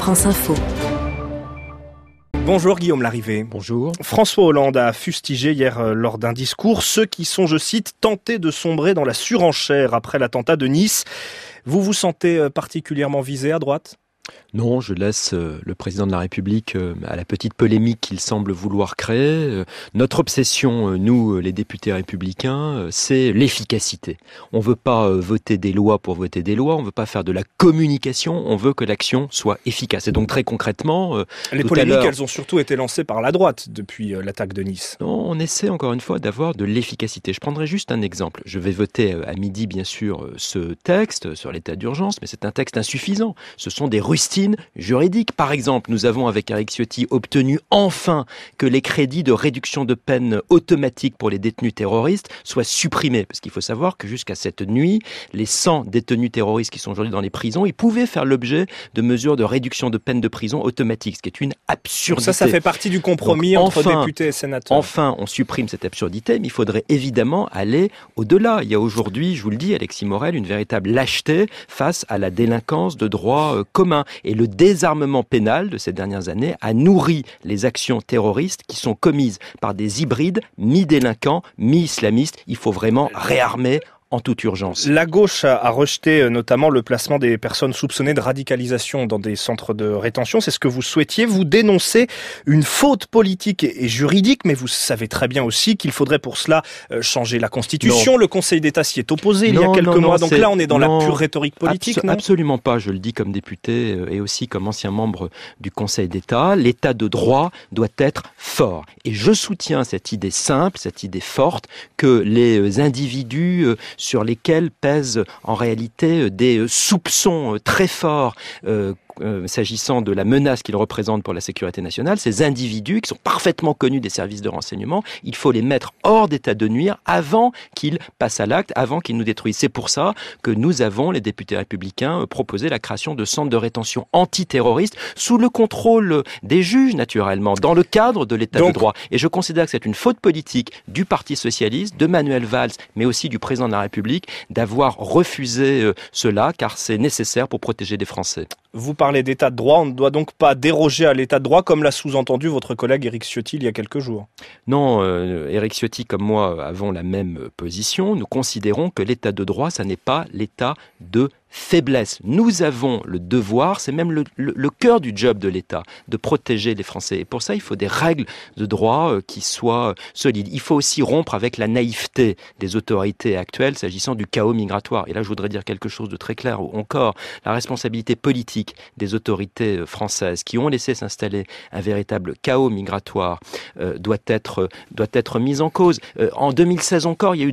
France Info. Bonjour Guillaume Larrivé. Bonjour. François Hollande a fustigé hier lors d'un discours ceux qui sont, je cite, tentés de sombrer dans la surenchère après l'attentat de Nice. Vous vous sentez particulièrement visé à droite ? Non, je laisse le président de la République à la petite polémique qu'il semble vouloir créer. Notre obsession, nous, les députés républicains, c'est l'efficacité. On ne veut pas voter des lois pour voter des lois, on ne veut pas faire de la communication, on veut que l'action soit efficace. Et donc très concrètement... les polémiques, elles ont surtout été lancées par la droite depuis l'attaque de Nice. Non, on essaie encore une fois d'avoir de l'efficacité. Je prendrai juste un exemple. Je vais voter à midi, bien sûr, ce texte sur l'état d'urgence, mais c'est un texte insuffisant. Ce sont des rustines juridiques. Par exemple, nous avons avec Éric Ciotti obtenu enfin que les crédits de réduction de peine automatique pour les détenus terroristes soient supprimés. Parce qu'il faut savoir que jusqu'à cette nuit, les 100 détenus terroristes qui sont aujourd'hui dans les prisons, ils pouvaient faire l'objet de mesures de réduction de peine de prison automatique, ce qui est une absurdité. Donc ça fait partie du compromis donc, entre députés et sénateurs. Enfin, on supprime cette absurdité, mais il faudrait évidemment aller au-delà. Il y a aujourd'hui, je vous le dis, Alexis Morel, une véritable lâcheté face à la délinquance de droit commun. Et le désarmement pénal de ces dernières années a nourri les actions terroristes qui sont commises par des hybrides mi-délinquants, mi-islamistes. Il faut vraiment réarmer en toute urgence. La gauche a rejeté notamment le placement des personnes soupçonnées de radicalisation dans des centres de rétention. C'est ce que vous souhaitiez. Vous dénoncez une faute politique et juridique, mais vous savez très bien aussi qu'il faudrait pour cela changer la Constitution. Non. Le Conseil d'État s'y est opposé il y a quelques mois. Donc là, on est dans la pure rhétorique politique, non ? Absolument pas. Je le dis comme député et aussi comme ancien membre du Conseil d'État. L'État de droit doit être fort. Et je soutiens cette idée simple, cette idée forte, que les individus sur lesquels pèsent en réalité des soupçons très forts s'agissant de la menace qu'ils représentent pour la sécurité nationale, ces individus qui sont parfaitement connus des services de renseignement, il faut les mettre hors d'état de nuire avant qu'ils passent à l'acte, avant qu'ils nous détruisent. C'est pour ça que nous avons, les députés républicains, proposé la création de centres de rétention antiterroristes sous le contrôle des juges, naturellement, dans le cadre de l'état de droit. Et je considère que c'est une faute politique du Parti socialiste, de Manuel Valls, mais aussi du président de la République, d'avoir refusé cela, car c'est nécessaire pour protéger les Français. Vous parlez d'état de droit, on ne doit donc pas déroger à l'état de droit comme l'a sous-entendu votre collègue Éric Ciotti il y a quelques jours. Non, Éric Ciotti comme moi avons la même position. Nous considérons que l'état de droit, ça n'est pas l'état de faiblesse. Nous avons le devoir, c'est même le cœur du job de l'État, de protéger les Français. Et pour ça, il faut des règles de droit qui soient solides. Il faut aussi rompre avec la naïveté des autorités actuelles s'agissant du chaos migratoire. Et là, je voudrais dire quelque chose de très clair encore. La responsabilité politique des autorités françaises qui ont laissé s'installer un véritable chaos migratoire doit être mise en cause. En 2016 encore, il y a eu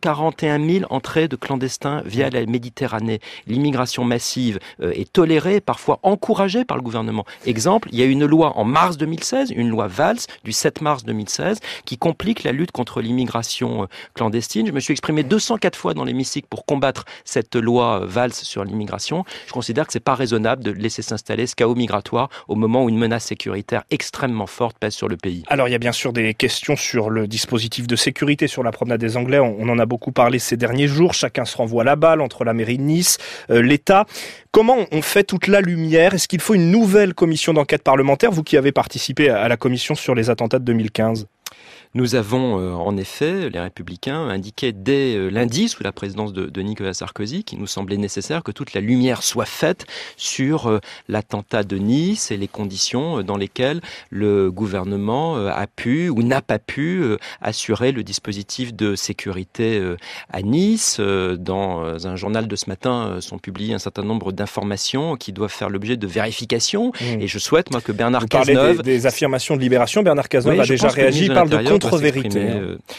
241 000 entrées de clandestins via la Méditerranée. L'immigration massive est tolérée, parfois encouragée par le gouvernement. Exemple, il y a une loi en mars 2016, une loi Valls du 7 mars 2016, qui complique la lutte contre l'immigration clandestine. Je me suis exprimé 204 fois dans l'hémicycle pour combattre cette loi Valls sur l'immigration. Je considère que c'est pas raisonnable de laisser s'installer ce chaos migratoire au moment où une menace sécuritaire extrêmement forte pèse sur le pays. Alors il y a bien sûr des questions sur le dispositif de sécurité sur la promenade des Anglais. On en a beaucoup parlé ces derniers jours. Chacun se renvoie la balle entre la mairie de Nice, l'État. Comment on fait toute la lumière ? Est-ce qu'il faut une nouvelle commission d'enquête parlementaire, vous qui avez participé à la commission sur les attentats de 2015 ? Nous avons en effet, les Républicains, indiqué dès lundi, sous la présidence de Nicolas Sarkozy, qu'il nous semblait nécessaire que toute la lumière soit faite sur l'attentat de Nice et les conditions dans lesquelles le gouvernement a pu ou n'a pas pu assurer le dispositif de sécurité à Nice. Dans un journal de ce matin sont publiées un certain nombre d'informations qui doivent faire l'objet de vérification. Et je souhaite, moi, que Bernard Cazeneuve... Vous parlez des affirmations de Libération. Bernard Cazeneuve a déjà réagi, il parle de contre-vérité.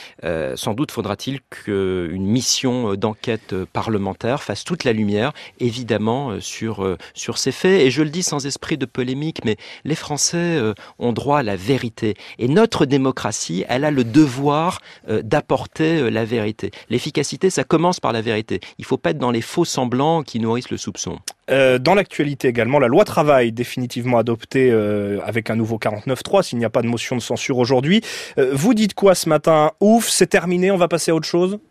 Sans doute faudra-t-il qu'une mission d'enquête parlementaire fasse toute la lumière, évidemment, sur ces faits. Et je le dis sans esprit de polémique, mais les Français ont droit à la vérité. Et notre démocratie, elle a le devoir d'apporter la vérité. L'efficacité, ça commence par la vérité. Il ne faut pas être dans les faux semblants qui nourrissent le soupçon. Dans l'actualité également, la loi travail définitivement adoptée avec un nouveau 49.3 s'il n'y a pas de motion de censure aujourd'hui. Vous dites quoi ce matin ? Ouf, c'est terminé, on va passer à autre chose ?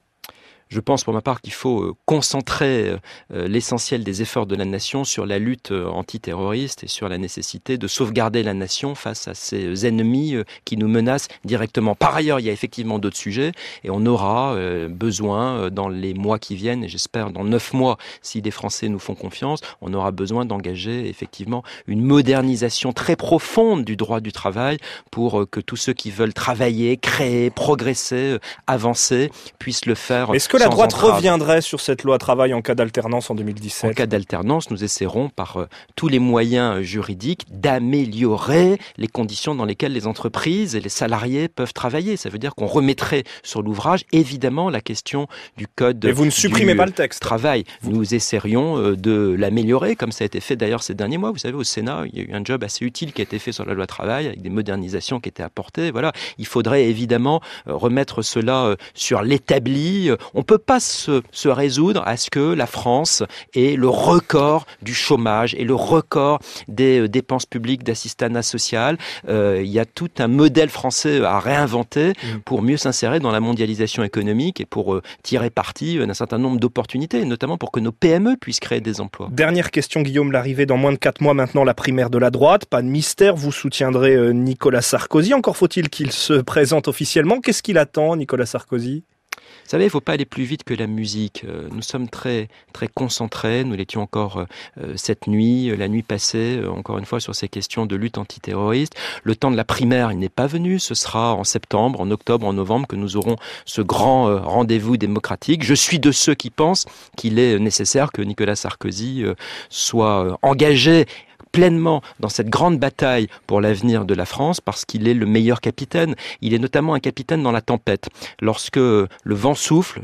Je pense pour ma part qu'il faut concentrer l'essentiel des efforts de la nation sur la lutte antiterroriste et sur la nécessité de sauvegarder la nation face à ces ennemis qui nous menacent directement. Par ailleurs, il y a effectivement d'autres sujets et on aura besoin dans les mois qui viennent, et j'espère dans 9 mois, si les Français nous font confiance, on aura besoin d'engager effectivement une modernisation très profonde du droit du travail pour que tous ceux qui veulent travailler, créer, progresser, avancer, puissent le faire. Est-ce que la droite reviendrait sur cette loi travail en cas d'alternance en 2017 ? En cas d'alternance, nous essaierons par tous les moyens juridiques d'améliorer les conditions dans lesquelles les entreprises et les salariés peuvent travailler. Ça veut dire qu'on remettrait sur l'ouvrage, évidemment, la question du code. Mais vous ne supprimez pas le texte. Travail. Nous essaierions de l'améliorer, comme ça a été fait d'ailleurs ces derniers mois. Vous savez, au Sénat, il y a eu un job assez utile qui a été fait sur la loi travail, avec des modernisations qui étaient apportées. Voilà. Il faudrait évidemment remettre cela sur l'établi. On ne peut pas se résoudre à ce que la France ait le record du chômage et le record des dépenses publiques d'assistanat social. Il y a tout un modèle français à réinventer pour mieux s'insérer dans la mondialisation économique et pour tirer parti d'un certain nombre d'opportunités, notamment pour que nos PME puissent créer des emplois. Dernière question, Guillaume Larrivé. Dans moins de 4 mois maintenant, la primaire de la droite. Pas de mystère, vous soutiendrez Nicolas Sarkozy. Encore faut-il qu'il se présente officiellement. Qu'est-ce qu'il attend, Nicolas Sarkozy ? Vous savez, il ne faut pas aller plus vite que la musique. Nous sommes très, très concentrés. Nous l'étions encore cette nuit, la nuit passée, encore une fois, sur ces questions de lutte antiterroriste. Le temps de la primaire, il n'est pas venu. Ce sera en septembre, en octobre, en novembre que nous aurons ce grand rendez-vous démocratique. Je suis de ceux qui pensent qu'il est nécessaire que Nicolas Sarkozy soit engagé pleinement dans cette grande bataille pour l'avenir de la France parce qu'il est le meilleur capitaine. Il est notamment un capitaine dans la tempête. Lorsque le vent souffle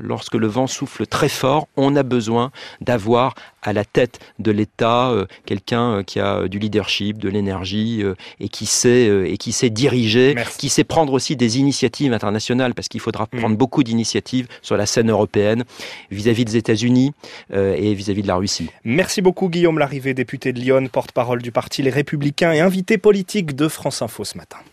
très fort, on a besoin d'avoir à la tête de l'État quelqu'un qui a du leadership, de l'énergie et qui sait diriger, qui sait prendre aussi des initiatives internationales parce qu'il faudra prendre beaucoup d'initiatives sur la scène européenne vis-à-vis des États-Unis et vis-à-vis de la Russie. Merci beaucoup Guillaume Larrivé, député de Lyon, porte-parole du parti Les Républicains et invité politique de France Info ce matin.